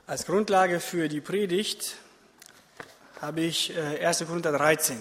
Als Grundlage für die Predigt habe ich 1. Korinther 13.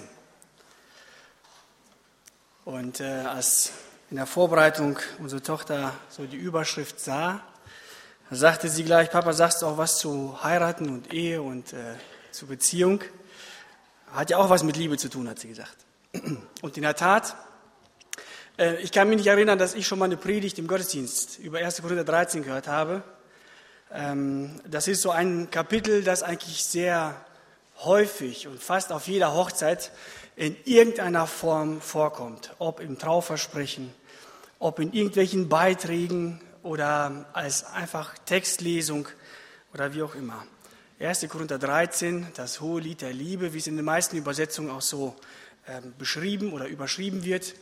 Und als in der Vorbereitung unsere Tochter so die Überschrift sah, sagte sie gleich: Papa, sagst du auch was zu heiraten und Ehe und zu Beziehung? Hat ja auch was mit Liebe zu tun, hat sie gesagt. Und in der Tat, ich kann mich nicht erinnern, dass ich schon mal eine Predigt im Gottesdienst über 1. Korinther 13 gehört habe. Das ist so ein Kapitel, das eigentlich sehr häufig und fast auf jeder Hochzeit in irgendeiner Form vorkommt. Ob im Trauversprechen, ob in irgendwelchen Beiträgen oder als einfach Textlesung oder wie auch immer. 1. Korinther 13, das hohe Lied der Liebe, wie es in den meisten Übersetzungen auch so beschrieben oder überschrieben wird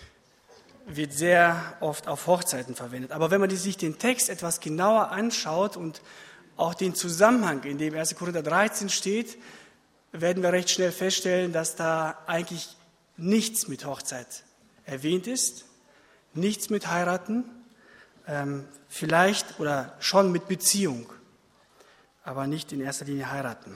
sehr oft auf Hochzeiten verwendet. Aber wenn man sich den Text etwas genauer anschaut und auch den Zusammenhang, in dem 1. Korinther 13 steht, werden wir recht schnell feststellen, dass da eigentlich nichts mit Hochzeit erwähnt ist, nichts mit Heiraten, vielleicht oder schon mit Beziehung, aber nicht in erster Linie heiraten.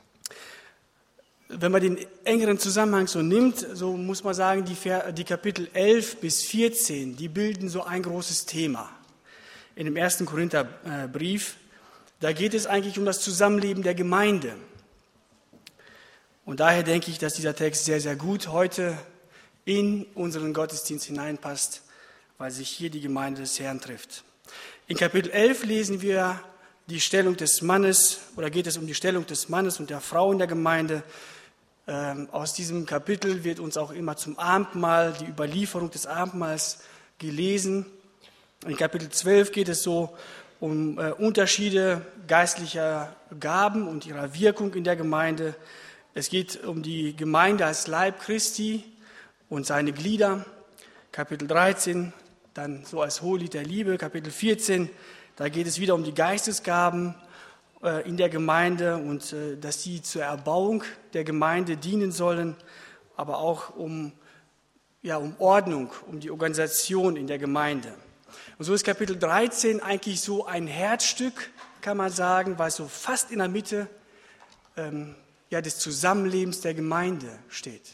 Wenn man den engeren Zusammenhang so nimmt, so muss man sagen, die Kapitel 11 bis 14, die bilden so ein großes Thema. In dem 1. Korintherbrief, da geht es eigentlich um das Zusammenleben der Gemeinde. Und daher denke ich, dass dieser Text sehr, sehr gut heute in unseren Gottesdienst hineinpasst, weil sich hier die Gemeinde des Herrn trifft. In Kapitel 11 lesen wir die Stellung des Mannes, oder geht es um die Stellung des Mannes und der Frau in der Gemeinde. Aus diesem Kapitel wird uns auch immer zum Abendmahl, die Überlieferung des Abendmahls gelesen. In Kapitel 12 geht es so um Unterschiede geistlicher Gaben und ihrer Wirkung in der Gemeinde. Es geht um die Gemeinde als Leib Christi und seine Glieder. Kapitel 13, dann so als Hohelied der Liebe. Kapitel 14, da geht es wieder um die Geistesgaben in der Gemeinde und dass sie zur Erbauung der Gemeinde dienen sollen, aber auch um Ordnung, um die Organisation in der Gemeinde. Und so ist Kapitel 13 eigentlich so ein Herzstück, kann man sagen, weil es so fast in der Mitte des Zusammenlebens der Gemeinde steht.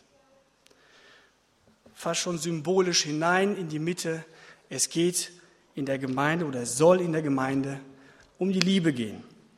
Fast schon symbolisch hinein in die Mitte. Es geht in der Gemeinde oder es soll in der Gemeinde um die Liebe gehen.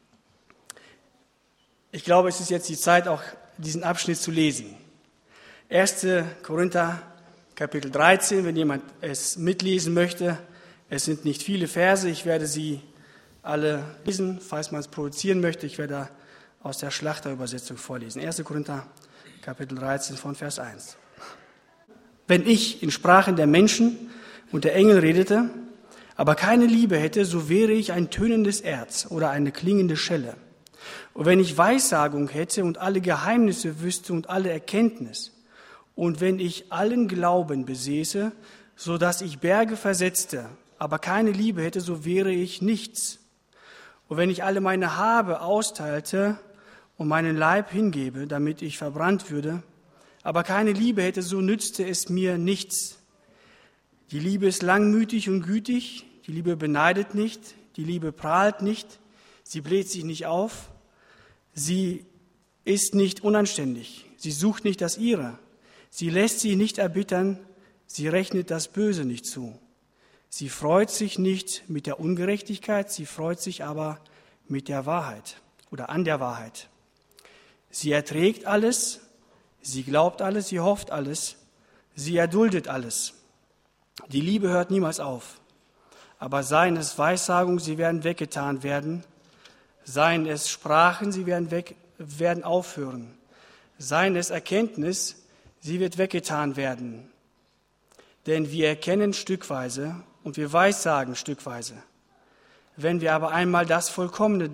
Ich glaube, es ist jetzt die Zeit, auch diesen Abschnitt zu lesen. 1. Korinther, Kapitel 13, wenn jemand es mitlesen möchte. Es sind nicht viele Verse, ich werde sie alle lesen, falls man es provozieren möchte. Ich werde aus der Schlachterübersetzung vorlesen. 1. Korinther, Kapitel 13 von Vers 1. Wenn ich in Sprachen der Menschen und der Engel redete, aber keine Liebe hätte, so wäre ich ein tönendes Erz oder eine klingende Schelle. Und wenn ich Weissagung hätte und alle Geheimnisse wüsste und alle Erkenntnis, und wenn ich allen Glauben besäße, so dass ich Berge versetzte, aber keine Liebe hätte, so wäre ich nichts. Und wenn ich alle meine Habe austeilte und meinen Leib hingebe, damit ich verbrannt würde, aber keine Liebe hätte, so nützte es mir nichts. Die Liebe ist langmütig und gütig, die Liebe beneidet nicht, die Liebe prahlt nicht, sie bläht sich nicht auf, sie ist nicht unanständig, sie sucht nicht das Ihre, sie lässt sich nicht erbittern, sie rechnet das Böse nicht zu. Sie freut sich nicht mit der Ungerechtigkeit, sie freut sich aber mit der Wahrheit oder an der Wahrheit. Sie erträgt alles, sie glaubt alles, sie hofft alles, sie erduldet alles. Die Liebe hört niemals auf, aber seien es Weissagung, sie werden weggetan werden, seien es Sprachen, sie werden aufhören, seien es Erkenntnis, sie wird weggetan werden. Denn wir erkennen stückweise und wir weissagen stückweise. Wenn aber einmal das Vollkommene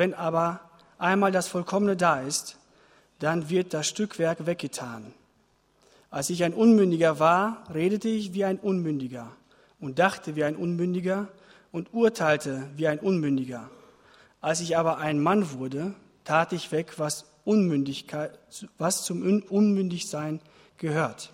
da ist, dann wird das Stückwerk weggetan. Als ich ein Unmündiger war, redete ich wie ein Unmündiger und dachte wie ein Unmündiger und urteilte wie ein Unmündiger. Als ich aber ein Mann wurde, tat ich weg, was zum Unmündigsein gehört.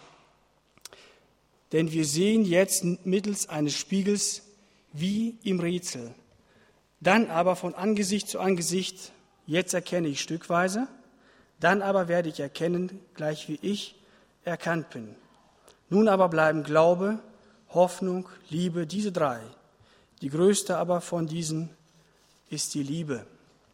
Denn wir sehen jetzt mittels eines Spiegels wie im Rätsel. Dann aber von Angesicht zu Angesicht, jetzt erkenne ich stückweise, dann aber werde ich erkennen, gleich wie ich erkannt bin. Nun aber bleiben Glaube, Hoffnung, Liebe, diese drei. Die größte aber von diesen ist die Liebe.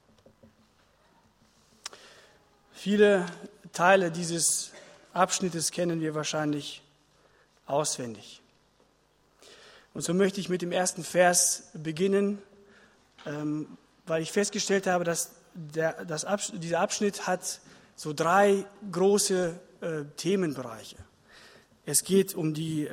Viele Teile dieses Abschnittes kennen wir wahrscheinlich auswendig. Und so möchte ich mit dem ersten Vers beginnen, weil ich festgestellt habe, dass dieser Abschnitt hat so drei große Themenbereiche. Es geht um die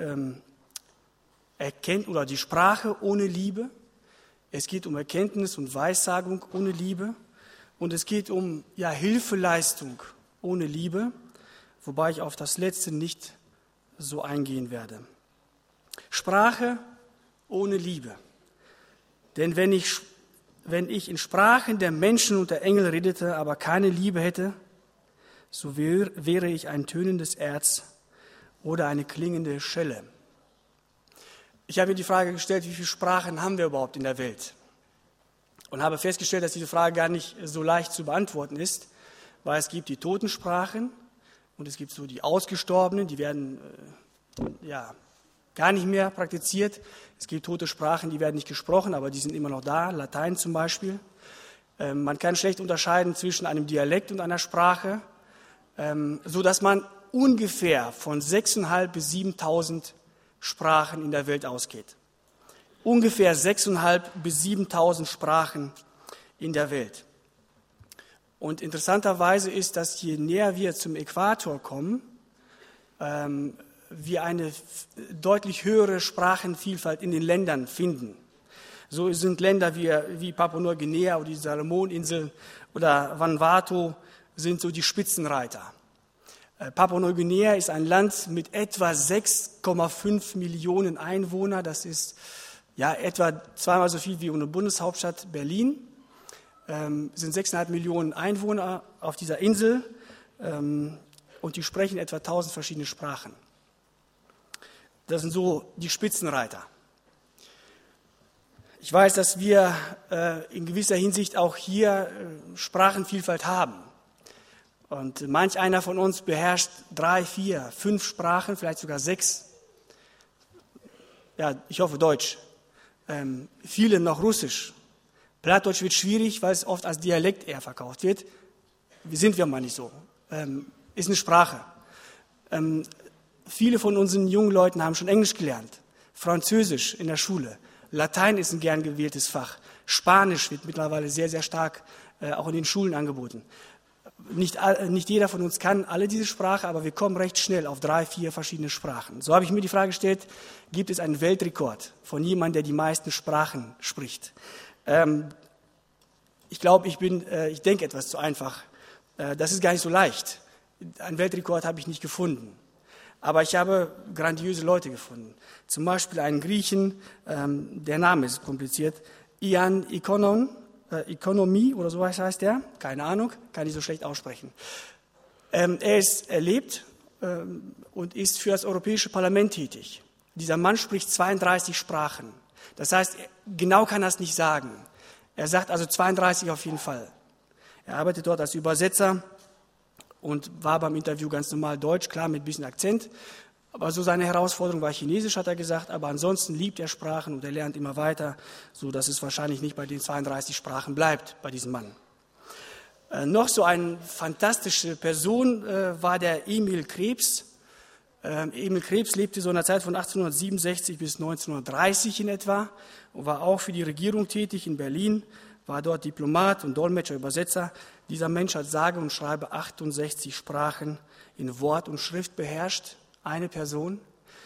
die Sprache ohne Liebe. Es geht um Erkenntnis und Weissagung ohne Liebe. Und es geht um Hilfeleistung ohne Liebe, wobei ich auf das Letzte nicht so eingehen werde. Sprache ohne Liebe. Denn wenn ich in Sprachen der Menschen und der Engel redete, aber keine Liebe hätte, so wäre ich ein tönendes Erz oder eine klingende Schelle. Ich habe mir die Frage gestellt, wie viele Sprachen haben wir überhaupt in der Welt? Und habe festgestellt, dass diese Frage gar nicht so leicht zu beantworten ist, weil es gibt die Totensprachen und es gibt so die Ausgestorbenen, die werden gar nicht mehr praktiziert. Es gibt tote Sprachen, die werden nicht gesprochen, aber die sind immer noch da, Latein zum Beispiel. Man kann schlecht unterscheiden zwischen einem Dialekt und einer Sprache, so dass man ungefähr von 6.500 bis 7.000 Sprachen in der Welt ausgeht. Ungefähr 6.500 bis 7.000 Sprachen in der Welt. Und interessanterweise ist, dass je näher wir zum Äquator kommen, wir eine deutlich höhere Sprachenvielfalt in den Ländern finden. So sind Länder wie Papua-Neuguinea oder die Salomoninseln oder Vanuatu sind so die Spitzenreiter. Papua-Neuguinea ist ein Land mit etwa 6,5 Millionen Einwohnern. Das ist etwa zweimal so viel wie unsere Bundeshauptstadt Berlin. Sind 6,5 Millionen Einwohner auf dieser Insel und die sprechen etwa 1000 verschiedene Sprachen. Das sind so die Spitzenreiter. Ich weiß, dass wir in gewisser Hinsicht auch hier Sprachenvielfalt haben. Und manch einer von uns beherrscht 3, 4, 5 Sprachen, vielleicht sogar 6. Ja, ich hoffe Deutsch. Viele noch Russisch. Plattdeutsch wird schwierig, weil es oft als Dialekt eher verkauft wird. Sind wir mal nicht so. Ist eine Sprache. Viele von unseren jungen Leuten haben schon Englisch gelernt, Französisch in der Schule. Latein ist ein gern gewähltes Fach. Spanisch wird mittlerweile sehr, sehr stark auch in den Schulen angeboten. Nicht jeder von uns kann alle diese Sprache, aber wir kommen recht schnell auf 3, 4 verschiedene Sprachen. So habe ich mir die Frage gestellt, gibt es einen Weltrekord von jemandem, der die meisten Sprachen spricht? Ich glaube, ich denke etwas zu einfach. Das ist gar nicht so leicht. Einen Weltrekord habe ich nicht gefunden. Aber ich habe grandiose Leute gefunden. Zum Beispiel einen Griechen, der Name ist kompliziert, Ian Ikonomie oder so heißt der, keine Ahnung, kann ich so schlecht aussprechen. Er lebt und ist für das Europäische Parlament tätig. Dieser Mann spricht 32 Sprachen. Das heißt, genau kann er es nicht sagen. Er sagt also 32 auf jeden Fall. Er arbeitet dort als Übersetzer und war beim Interview ganz normal Deutsch, klar mit ein bisschen Akzent. Aber so seine Herausforderung war Chinesisch, hat er gesagt. Aber ansonsten liebt er Sprachen und er lernt immer weiter, so dass es wahrscheinlich nicht bei den 32 Sprachen bleibt bei diesem Mann. Noch so eine fantastische Person war der Emil Krebs. Emil Krebs lebte so in der Zeit von 1867 bis 1930 in etwa und war auch für die Regierung tätig in Berlin, war dort Diplomat und Dolmetscher, Übersetzer. Dieser Mensch hat sage und schreibe 68 Sprachen in Wort und Schrift beherrscht, eine Person.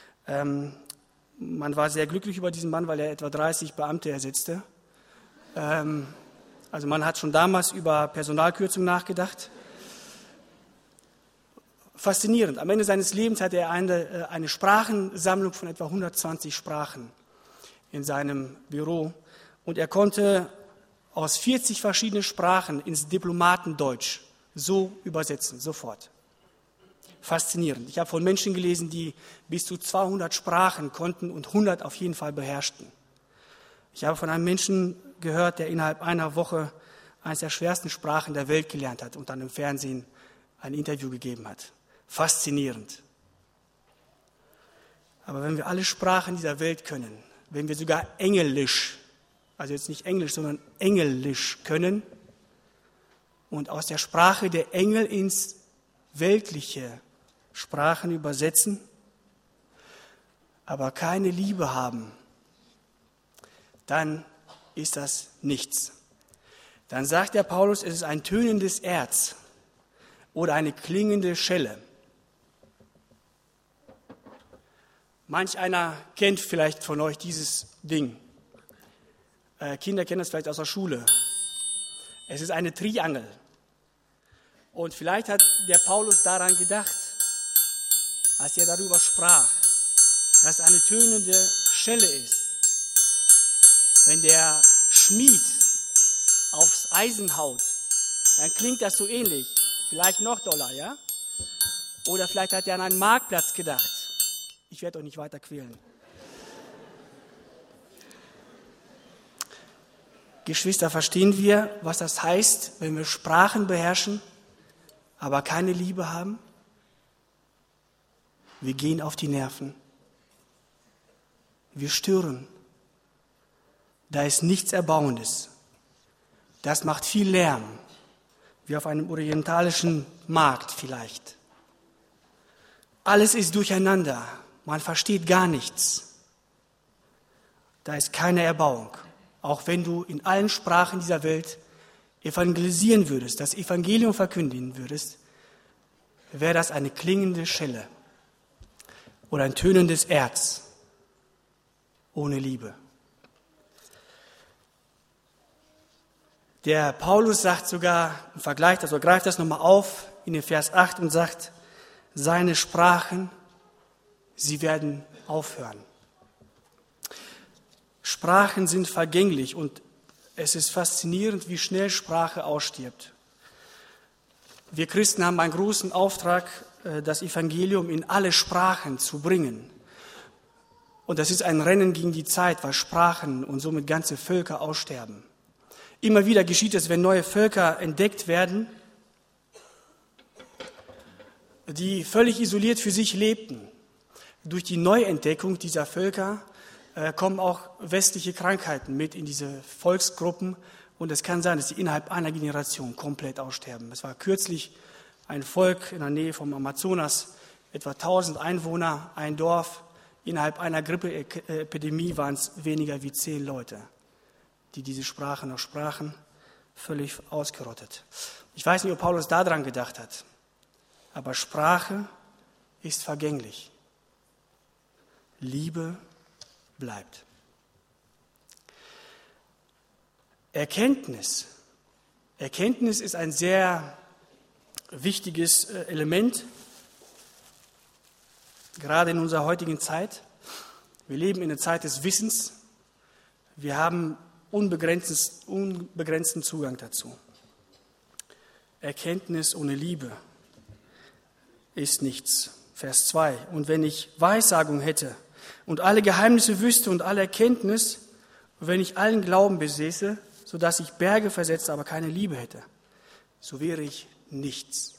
Man war sehr glücklich über diesen Mann, weil er etwa 30 Beamte ersetzte. Also man hat schon damals über Personalkürzung nachgedacht. Faszinierend. Am Ende seines Lebens hatte er eine Sprachensammlung von etwa 120 Sprachen in seinem Büro. Und er konnte aus 40 verschiedenen Sprachen ins Diplomatendeutsch so übersetzen, sofort. Faszinierend. Ich habe von Menschen gelesen, die bis zu 200 Sprachen konnten und 100 auf jeden Fall beherrschten. Ich habe von einem Menschen gehört, der innerhalb einer Woche eines der schwersten Sprachen der Welt gelernt hat und dann im Fernsehen ein Interview gegeben hat. Faszinierend. Aber wenn wir alle Sprachen dieser Welt können, wenn wir sogar Englisch, also jetzt nicht Englisch, sondern Englisch können und aus der Sprache der Engel ins weltliche Sprachen übersetzen, aber keine Liebe haben, dann ist das nichts. Dann sagt der Paulus, es ist ein tönendes Erz oder eine klingende Schelle. Manch einer kennt vielleicht von euch dieses Ding. Kinder kennen das vielleicht aus der Schule. Es ist eine Triangel. Und vielleicht hat der Paulus daran gedacht, als er darüber sprach, dass es eine tönende Schelle ist. Wenn der Schmied aufs Eisen haut, dann klingt das so ähnlich. Vielleicht noch doller, ja? Oder vielleicht hat er an einen Marktplatz gedacht. Ich werde euch nicht weiter quälen. Geschwister, verstehen wir, was das heißt, wenn wir Sprachen beherrschen, aber keine Liebe haben? Wir gehen auf die Nerven. Wir stören. Da ist nichts Erbauendes. Das macht viel Lärm, wie auf einem orientalischen Markt vielleicht. Alles ist durcheinander. Man versteht gar nichts. Da ist keine Erbauung. Auch wenn du in allen Sprachen dieser Welt evangelisieren würdest, das Evangelium verkündigen würdest, wäre das eine klingende Schelle oder ein tönendes Erz ohne Liebe. Der Paulus sagt sogar, vergleicht das oder greift das nochmal auf in den Vers 8 und sagt, seine Sprachen, sie werden aufhören. Sprachen sind vergänglich und es ist faszinierend, wie schnell Sprache ausstirbt. Wir Christen haben einen großen Auftrag, das Evangelium in alle Sprachen zu bringen. Und das ist ein Rennen gegen die Zeit, weil Sprachen und somit ganze Völker aussterben. Immer wieder geschieht es, wenn neue Völker entdeckt werden, die völlig isoliert für sich lebten. Durch die Neuentdeckung dieser Völker kommen auch westliche Krankheiten mit in diese Volksgruppen und es kann sein, dass sie innerhalb einer Generation komplett aussterben. Es war kürzlich ein Volk in der Nähe vom Amazonas, etwa 1000 Einwohner, ein Dorf. Innerhalb einer Grippeepidemie waren es weniger wie 10 Leute, die diese Sprache noch sprachen, völlig ausgerottet. Ich weiß nicht, ob Paulus daran gedacht hat, aber Sprache ist vergänglich. Liebe bleibt. Erkenntnis ist ein sehr wichtiges Element, gerade in unserer heutigen Zeit. Wir leben in einer Zeit des Wissens. Wir haben unbegrenzten Zugang dazu. Erkenntnis ohne Liebe ist nichts. Vers 2. Und wenn ich Weissagung hätte und alle Geheimnisse wüsste und alle Erkenntnis, und wenn ich allen Glauben besäße, sodass ich Berge versetze, aber keine Liebe hätte, so wäre ich nichts.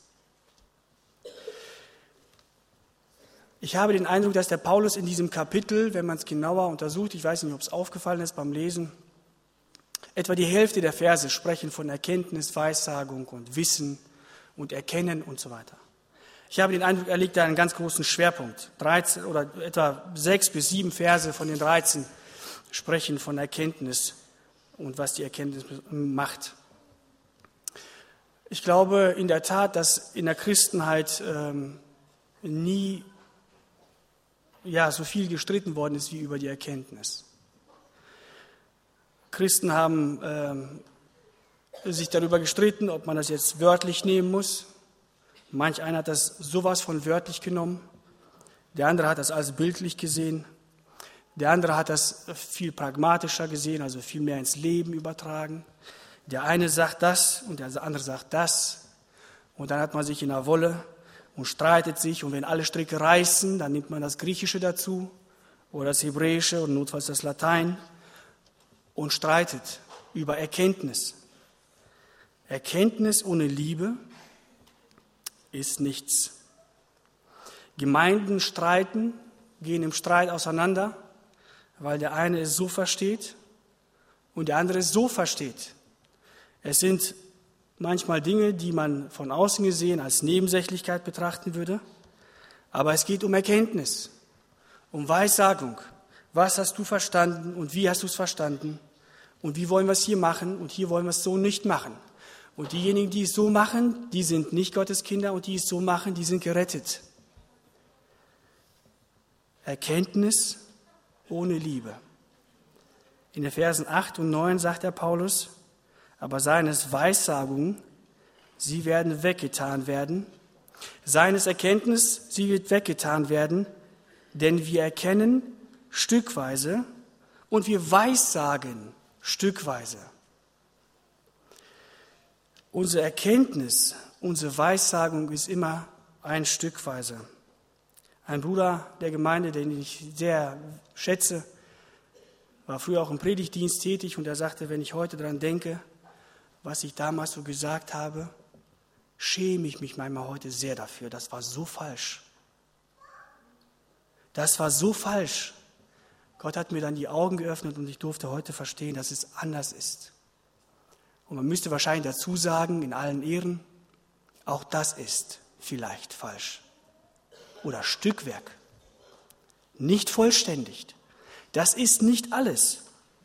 Ich habe den Eindruck, dass der Paulus in diesem Kapitel, wenn man es genauer untersucht, ich weiß nicht, ob es aufgefallen ist beim Lesen, etwa die Hälfte der Verse sprechen von Erkenntnis, Weissagung und Wissen und Erkennen und so weiter. Ich habe den Eindruck, er legt da einen ganz großen Schwerpunkt. 13 oder etwa 6 bis 7 Verse von den 13 sprechen von Erkenntnis und was die Erkenntnis macht. Ich glaube in der Tat, dass in der Christenheit nie so viel gestritten worden ist wie über die Erkenntnis. Christen haben sich darüber gestritten, ob man das jetzt wörtlich nehmen muss. Manch einer hat das sowas von wörtlich genommen, der andere hat das als bildlich gesehen, der andere hat das viel pragmatischer gesehen, also viel mehr ins Leben übertragen. Der eine sagt das und der andere sagt das und dann hat man sich in der Wolle und streitet sich und wenn alle Stricke reißen, dann nimmt man das Griechische dazu oder das Hebräische und notfalls das Latein und streitet über Erkenntnis. Erkenntnis ohne Liebe ist nichts. Gemeinden streiten, gehen im Streit auseinander, weil der eine es so versteht und der andere es so versteht. Es sind manchmal Dinge, die man von außen gesehen als Nebensächlichkeit betrachten würde, aber es geht um Erkenntnis, um Weissagung. Was hast du verstanden und wie hast du es verstanden und wie wollen wir es hier machen und hier wollen wir es so nicht machen. Und diejenigen, die es so machen, die sind nicht Gottes Kinder und die es so machen, die sind gerettet. Erkenntnis ohne Liebe. In den Versen 8 und 9 sagt der Paulus, aber seines Weissagungen, sie werden weggetan werden. Seines Erkenntnis, sie wird weggetan werden, denn wir erkennen stückweise und wir weissagen stückweise. Unsere Erkenntnis, unsere Weissagung ist immer ein Stückweise. Ein Bruder der Gemeinde, den ich sehr schätze, war früher auch im Predigtdienst tätig und er sagte, wenn ich heute daran denke, was ich damals so gesagt habe, schäme ich mich manchmal heute sehr dafür. Das war so falsch. Das war so falsch. Gott hat mir dann die Augen geöffnet und ich durfte heute verstehen, dass es anders ist. Und man müsste wahrscheinlich dazu sagen, in allen Ehren, auch das ist vielleicht falsch. Oder Stückwerk. Nicht vollständig. Das ist nicht alles.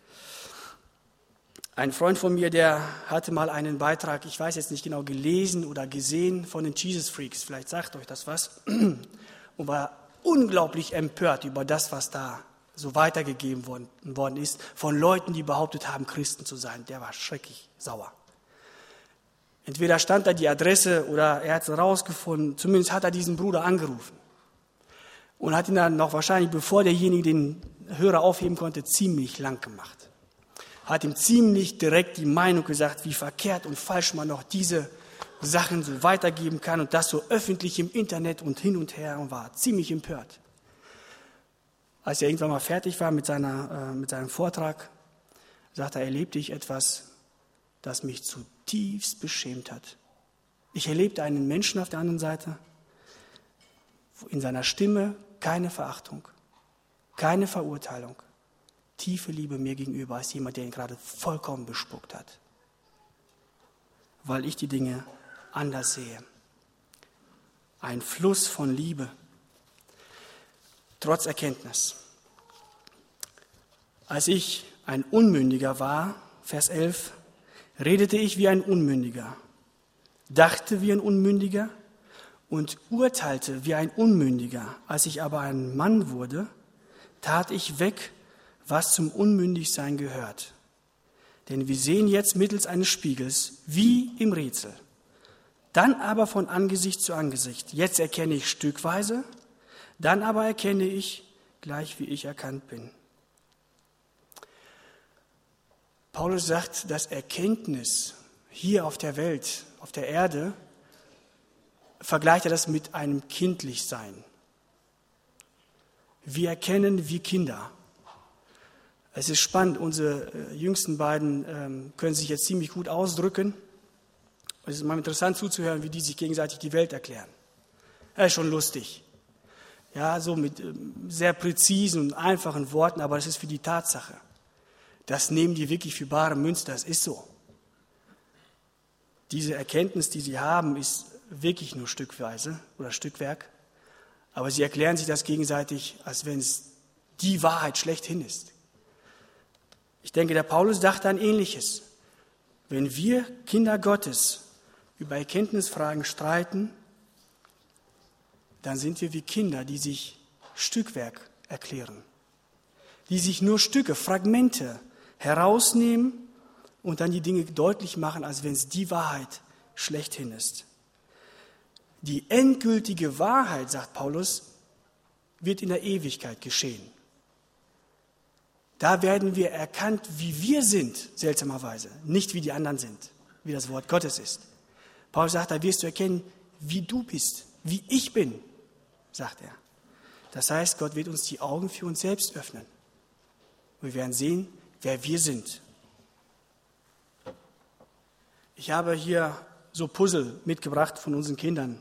Ein Freund von mir, der hatte mal einen Beitrag, ich weiß jetzt nicht genau, gelesen oder gesehen von den Jesus Freaks, vielleicht sagt euch das was, und war unglaublich empört über das, was da so weitergegeben worden ist, von Leuten, die behauptet haben, Christen zu sein. Der war schrecklich sauer. Entweder stand da die Adresse oder er hat es rausgefunden, zumindest hat er diesen Bruder angerufen. Und hat ihn dann noch wahrscheinlich, bevor derjenige den Hörer aufheben konnte, ziemlich lang gemacht. Hat ihm ziemlich direkt die Meinung gesagt, wie verkehrt und falsch man noch diese Sachen so weitergeben kann und das so öffentlich im Internet und hin und her und war ziemlich empört. Als er irgendwann mal fertig war mit seinem Vortrag, sagte er, erlebte ich etwas, das mich zutiefst beschämt hat. Ich erlebte einen Menschen auf der anderen Seite, in seiner Stimme keine Verachtung, keine Verurteilung, tiefe Liebe mir gegenüber als jemand, der ihn gerade vollkommen bespuckt hat, weil ich die Dinge anders sehe. Ein Fluss von Liebe, trotz Erkenntnis. Als ich ein Unmündiger war, Vers 11, redete ich wie ein Unmündiger, dachte wie ein Unmündiger und urteilte wie ein Unmündiger. Als ich aber ein Mann wurde, tat ich weg, was zum Unmündigsein gehört. Denn wir sehen jetzt mittels eines Spiegels wie im Rätsel, dann aber von Angesicht zu Angesicht. Jetzt erkenne ich stückweise, dann aber erkenne ich, gleich wie ich erkannt bin. Paulus sagt, dass Erkenntnis hier auf der Welt, auf der Erde, vergleicht er das mit einem Kindlichsein. Wir erkennen wie Kinder. Es ist spannend, unsere jüngsten beiden können sich jetzt ziemlich gut ausdrücken. Es ist mal interessant zuzuhören, wie die sich gegenseitig die Welt erklären. Das ist schon lustig. Ja, so mit sehr präzisen und einfachen Worten, aber das ist für die Tatsache. Das nehmen die wirklich für bare Münze, das ist so. Diese Erkenntnis, die sie haben, ist wirklich nur stückweise oder Stückwerk, aber sie erklären sich das gegenseitig, als wenn es die Wahrheit schlechthin ist. Ich denke, der Paulus dachte an Ähnliches. Wenn wir Kinder Gottes über Erkenntnisfragen streiten, dann sind wir wie Kinder, die sich Stückwerk erklären, die sich nur Stücke, Fragmente herausnehmen und dann die Dinge deutlich machen, als wenn es die Wahrheit schlechthin ist. Die endgültige Wahrheit, sagt Paulus, wird in der Ewigkeit geschehen. Da werden wir erkannt, wie wir sind, seltsamerweise, nicht wie die anderen sind, wie das Wort Gottes ist. Paulus sagt, da wirst du erkennen, wie du bist, wie ich bin, sagt er. Das heißt, Gott wird uns die Augen für uns selbst öffnen. Wir werden sehen, wer wir sind. Ich habe hier so Puzzle mitgebracht von unseren Kindern.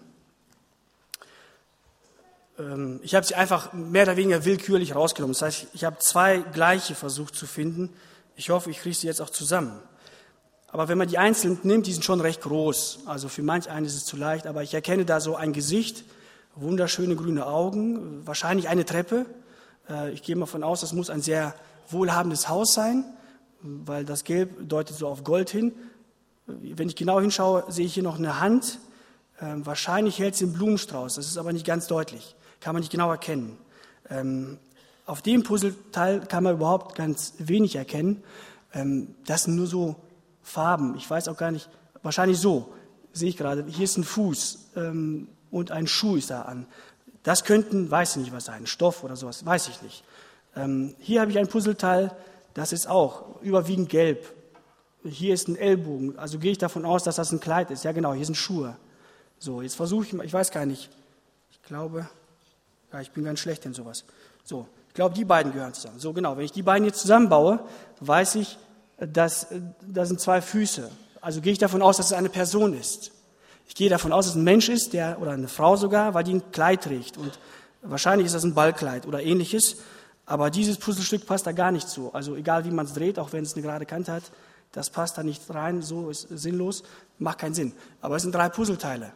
Ich habe sie einfach mehr oder weniger willkürlich rausgenommen. Das heißt, ich habe 2 gleiche versucht zu finden. Ich hoffe, ich kriege sie jetzt auch zusammen. Aber wenn man die einzeln nimmt, die sind schon recht groß. Also für manch einen ist es zu leicht. Aber ich erkenne da so ein Gesicht, wunderschöne grüne Augen, wahrscheinlich eine Treppe. Ich gehe mal davon aus, das muss ein sehr wohlhabendes Haus sein, weil das Gelb deutet so auf Gold hin. Wenn ich genau hinschaue, sehe ich hier noch eine Hand. Wahrscheinlich hält sie einen Blumenstrauß. Das ist aber nicht ganz deutlich. Kann man nicht genau erkennen. Auf dem Puzzleteil kann man überhaupt ganz wenig erkennen. Das sind nur so Farben. Ich weiß auch gar nicht, wahrscheinlich so, sehe ich gerade. Hier ist ein Fuß und ein Schuh ist da an. Das könnten, weiß ich nicht was sein, Stoff oder sowas, weiß ich nicht. Hier habe ich ein Puzzleteil, das ist auch überwiegend gelb. Hier ist ein Ellbogen, also gehe ich davon aus, dass das ein Kleid ist. Ja genau, hier sind Schuhe. So, jetzt versuche ich mal, ich weiß gar nicht, ich glaube, ja, ich bin ganz schlecht in sowas. So, ich glaube, die beiden gehören zusammen. So genau, wenn ich die beiden jetzt zusammenbaue, weiß ich, dass das sind 2 Füße. Also gehe ich davon aus, dass es eine Person ist. Ich gehe davon aus, dass es ein Mensch ist, oder eine Frau sogar, weil die ein Kleid trägt. Und wahrscheinlich ist das ein Ballkleid oder ähnliches. Aber dieses Puzzlestück passt da gar nicht so. Also egal, wie man es dreht, auch wenn es eine gerade Kante hat, das passt da nicht rein, so ist sinnlos, macht keinen Sinn. Aber es sind 3 Puzzleteile.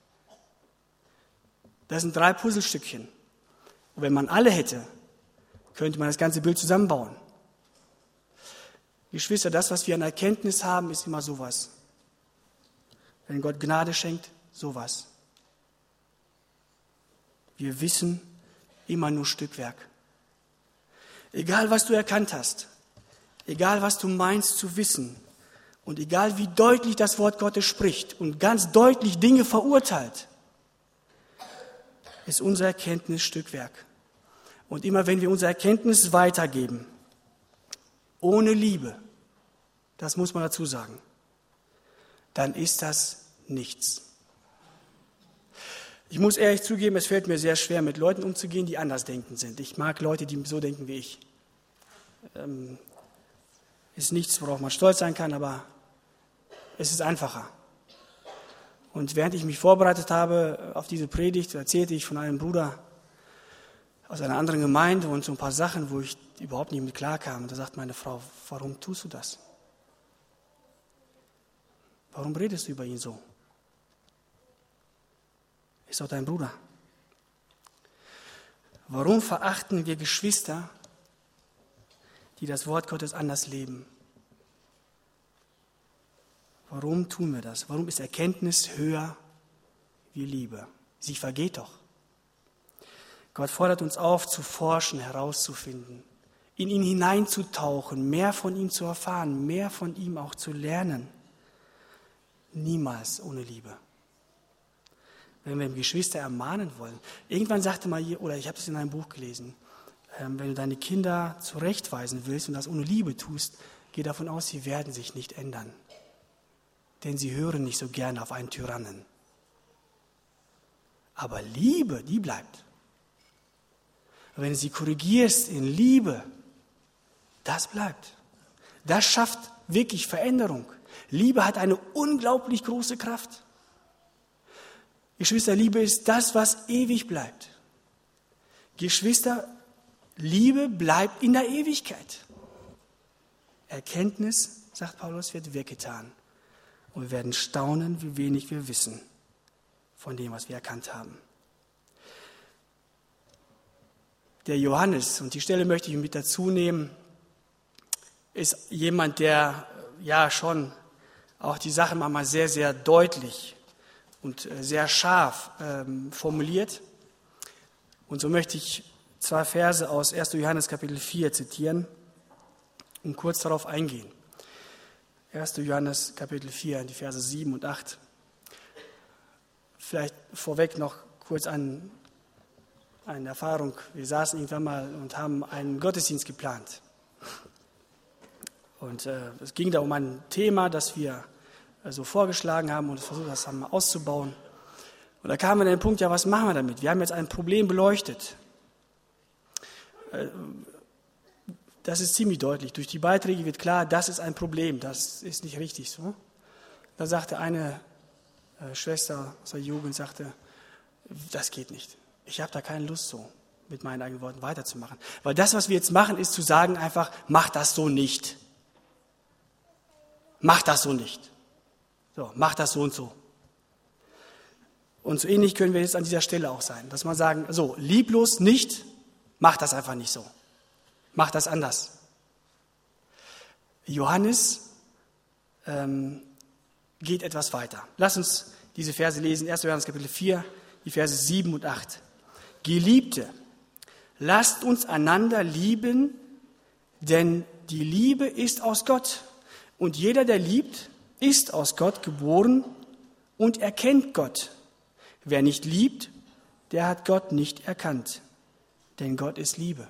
Das sind 3 Puzzlestückchen. Und wenn man alle hätte, könnte man das ganze Bild zusammenbauen. Geschwister, das, was wir an Erkenntnis haben, ist immer sowas. Wenn Gott Gnade schenkt, sowas. Wir wissen immer nur Stückwerk. Egal, was du erkannt hast, egal, was du meinst zu wissen und egal, wie deutlich das Wort Gottes spricht und ganz deutlich Dinge verurteilt, ist unser Erkenntnis Stückwerk. Und immer wenn wir unsere Erkenntnis weitergeben, ohne Liebe, das muss man dazu sagen, dann ist das nichts. Ich muss ehrlich zugeben, es fällt mir sehr schwer, mit Leuten umzugehen, die andersdenkend sind. Ich mag Leute, die so denken wie ich. Ist nichts, worauf man stolz sein kann, aber es ist einfacher. Und während ich mich vorbereitet habe auf diese Predigt, erzählte ich von einem Bruder aus einer anderen Gemeinde und so ein paar Sachen, wo ich überhaupt nicht mit klarkam. Und da sagt meine Frau, warum tust du das? Warum redest du über ihn so? Ist doch dein Bruder. Warum verachten wir Geschwister, die das Wort Gottes anders leben? Warum tun wir das? Warum ist Erkenntnis höher wie Liebe? Sie vergeht doch. Gott fordert uns auf, zu forschen, herauszufinden, in ihn hineinzutauchen, mehr von ihm zu erfahren, mehr von ihm auch zu lernen. Niemals ohne Liebe. Wenn wir Geschwister ermahnen wollen. Irgendwann sagte mal hier, oder ich habe es in einem Buch gelesen, wenn du deine Kinder zurechtweisen willst und das ohne Liebe tust, geh davon aus, sie werden sich nicht ändern. Denn sie hören nicht so gerne auf einen Tyrannen. Aber Liebe, die bleibt. Und wenn du sie korrigierst in Liebe, das bleibt. Das schafft wirklich Veränderung. Liebe hat eine unglaublich große Kraft. Geschwister, Liebe ist das, was ewig bleibt. Geschwister, Liebe bleibt in der Ewigkeit. Erkenntnis, sagt Paulus, wird weggetan. Und wir werden staunen, wie wenig wir wissen von dem, was wir erkannt haben. Der Johannes, und die Stelle möchte ich mit dazu nehmen, ist jemand, der ja schon auch die Sache manchmal sehr, sehr deutlich und sehr scharf formuliert. Und so möchte ich 2 Verse aus 1. Johannes Kapitel 4 zitieren und kurz darauf eingehen. 1. Johannes Kapitel 4, die Verse 7 und 8. Vielleicht vorweg noch kurz eine Erfahrung. Wir saßen irgendwann mal und haben einen Gottesdienst geplant. Und es ging da um ein Thema, das wir so vorgeschlagen haben und versucht haben auszubauen. Und da kamen wir an den Punkt, ja, was machen wir damit? Wir haben jetzt ein Problem beleuchtet. Das ist ziemlich deutlich. Durch die Beiträge wird klar, das ist ein Problem. Das ist nicht richtig so. Da sagte eine Schwester aus der Jugend, sagte, das geht nicht. Ich habe da keine Lust so, mit meinen eigenen Worten weiterzumachen. Weil das, was wir jetzt machen, ist zu sagen einfach, mach das so nicht. Mach das so nicht. So, mach das so und so. Und so ähnlich können wir jetzt an dieser Stelle auch sein, dass man sagen, so, lieblos nicht, mach das einfach nicht so. Mach das anders. Johannes geht etwas weiter. Lass uns diese Verse lesen, 1. Johannes Kapitel 4, die Verse 7 und 8. Geliebte, lasst uns einander lieben, denn die Liebe ist aus Gott. Und jeder, der liebt, ist aus Gott geboren und erkennt Gott. Wer nicht liebt, der hat Gott nicht erkannt, denn Gott ist Liebe.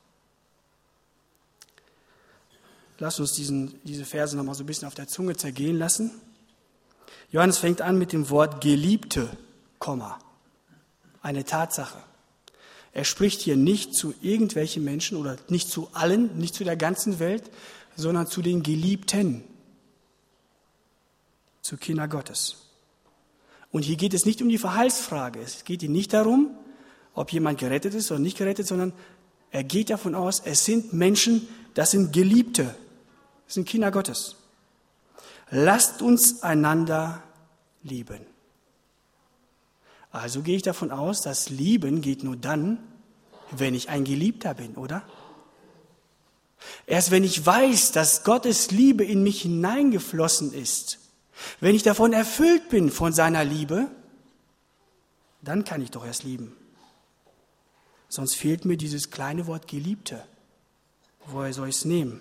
Lass uns diese Verse noch mal so ein bisschen auf der Zunge zergehen lassen. Johannes fängt an mit dem Wort Geliebte, eine Tatsache. Er spricht hier nicht zu irgendwelchen Menschen oder nicht zu allen, nicht zu der ganzen Welt, sondern zu den Geliebten, zu Kindern Gottes. Und hier geht es nicht um die Verhaltsfrage. Es geht ihm nicht darum, ob jemand gerettet ist oder nicht gerettet, sondern er geht davon aus, es sind Menschen, das sind Geliebte, das sind Kinder Gottes. Lasst uns einander lieben. Also gehe ich davon aus, dass Lieben geht nur dann, wenn ich ein Geliebter bin, oder? Erst wenn ich weiß, dass Gottes Liebe in mich hineingeflossen ist, wenn ich davon erfüllt bin von seiner Liebe, dann kann ich doch erst lieben. Sonst fehlt mir dieses kleine Wort Geliebte. Woher soll ich es nehmen?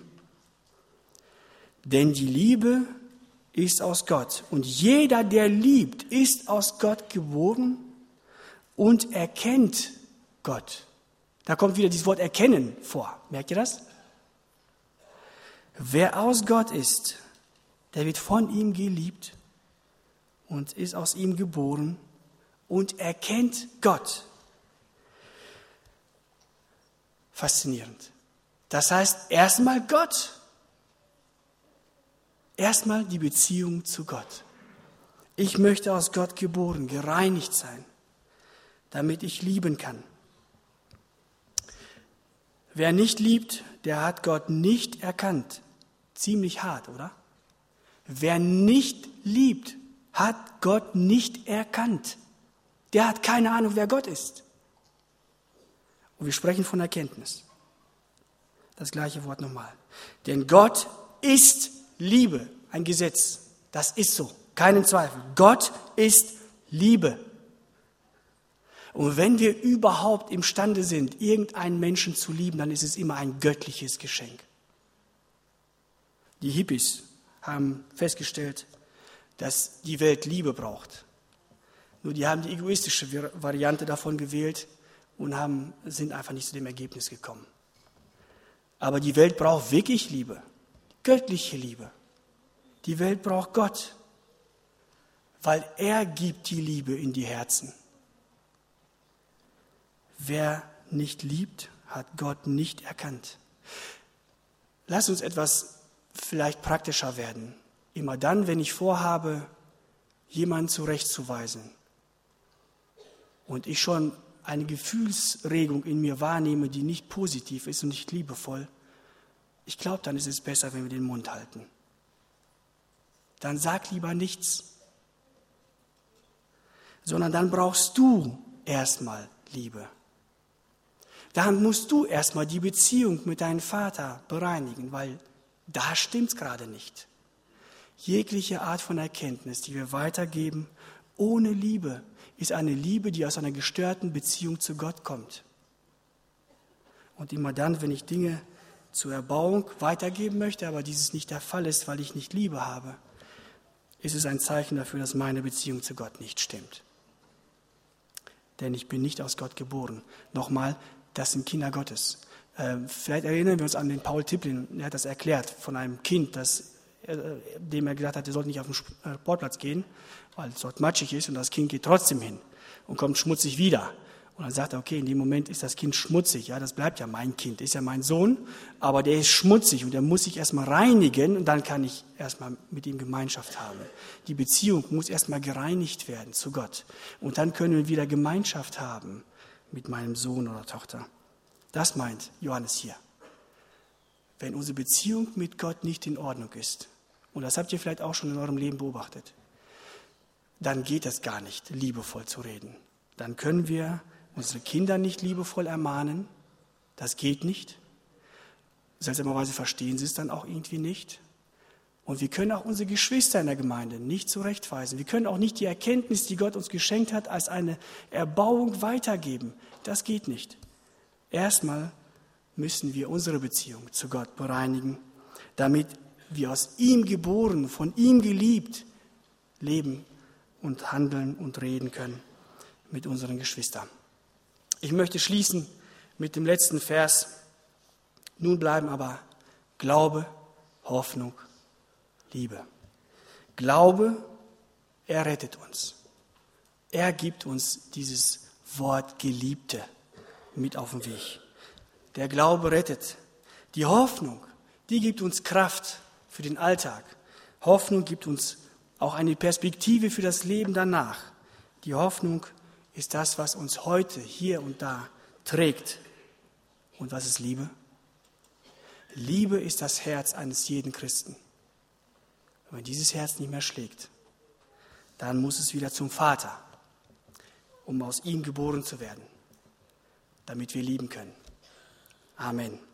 Denn die Liebe ist aus Gott. Und jeder, der liebt, ist aus Gott geboren und erkennt Gott. Da kommt wieder dieses Wort erkennen vor. Merkt ihr das? Wer aus Gott ist, der wird von ihm geliebt und ist aus ihm geboren und erkennt Gott. Faszinierend. Das heißt, erstmal Gott. Erstmal die Beziehung zu Gott. Ich möchte aus Gott geboren, gereinigt sein, damit ich lieben kann. Wer nicht liebt, der hat Gott nicht erkannt. Ziemlich hart, oder? Wer nicht liebt, hat Gott nicht erkannt. Der hat keine Ahnung, wer Gott ist. Und wir sprechen von Erkenntnis. Das gleiche Wort nochmal. Denn Gott ist Liebe, ein Gesetz. Das ist so, keinen Zweifel. Gott ist Liebe. Und wenn wir überhaupt imstande sind, irgendeinen Menschen zu lieben, dann ist es immer ein göttliches Geschenk. Die Hippies haben festgestellt, dass die Welt Liebe braucht. Nur die haben die egoistische Variante davon gewählt und sind einfach nicht zu dem Ergebnis gekommen. Aber die Welt braucht wirklich Liebe, göttliche Liebe. Die Welt braucht Gott, weil er gibt die Liebe in die Herzen. Wer nicht liebt, hat Gott nicht erkannt. Lass uns etwas vielleicht praktischer werden. Immer dann, wenn ich vorhabe, jemanden zurechtzuweisen und ich schon eine Gefühlsregung in mir wahrnehme, die nicht positiv ist und nicht liebevoll, ich glaube, dann ist es besser, wenn wir den Mund halten. Dann sag lieber nichts, sondern dann brauchst du erstmal Liebe. Dann musst du erstmal die Beziehung mit deinem Vater bereinigen, weil da stimmt's gerade nicht. Jegliche Art von Erkenntnis, die wir weitergeben, ohne Liebe, ist eine Liebe, die aus einer gestörten Beziehung zu Gott kommt. Und immer dann, wenn ich Dinge zur Erbauung weitergeben möchte, aber dieses nicht der Fall ist, weil ich nicht Liebe habe, ist es ein Zeichen dafür, dass meine Beziehung zu Gott nicht stimmt. Denn ich bin nicht aus Gott geboren. Nochmal, das sind Kinder Gottes. Vielleicht erinnern wir uns an den Paul Tiplin, der hat das erklärt, von einem Kind, dem er gesagt hat, er sollte nicht auf den Sportplatz gehen, weil es dort matschig ist und das Kind geht trotzdem hin und kommt schmutzig wieder. Und dann sagt er, okay, in dem Moment ist das Kind schmutzig. Ja, das bleibt ja mein Kind, ist ja mein Sohn, aber der ist schmutzig und der muss sich erstmal reinigen und dann kann ich erstmal mit ihm Gemeinschaft haben. Die Beziehung muss erstmal gereinigt werden zu Gott. Und dann können wir wieder Gemeinschaft haben mit meinem Sohn oder Tochter. Das meint Johannes hier. Wenn unsere Beziehung mit Gott nicht in Ordnung ist, und das habt ihr vielleicht auch schon in eurem Leben beobachtet, dann geht es gar nicht, liebevoll zu reden. Dann können wir unsere Kinder nicht liebevoll ermahnen. Das geht nicht. Seltsamerweise verstehen sie es dann auch irgendwie nicht. Und wir können auch unsere Geschwister in der Gemeinde nicht zurechtweisen. Wir können auch nicht die Erkenntnis, die Gott uns geschenkt hat, als eine Erbauung weitergeben. Das geht nicht. Erstmal müssen wir unsere Beziehung zu Gott bereinigen, damit wir aus ihm geboren, von ihm geliebt, leben und handeln und reden können mit unseren Geschwistern. Ich möchte schließen mit dem letzten Vers. Nun bleiben aber Glaube, Hoffnung, Liebe. Glaube, er rettet uns. Er gibt uns dieses Wort Geliebte mit auf den Weg. Der Glaube rettet. Die Hoffnung, die gibt uns Kraft für den Alltag. Hoffnung gibt uns auch eine Perspektive für das Leben danach. Die Hoffnung ist das, was uns heute, hier und da trägt. Und was ist Liebe? Liebe ist das Herz eines jeden Christen. Und wenn dieses Herz nicht mehr schlägt, dann muss es wieder zum Vater, um aus ihm geboren zu werden, damit wir lieben können. Amen.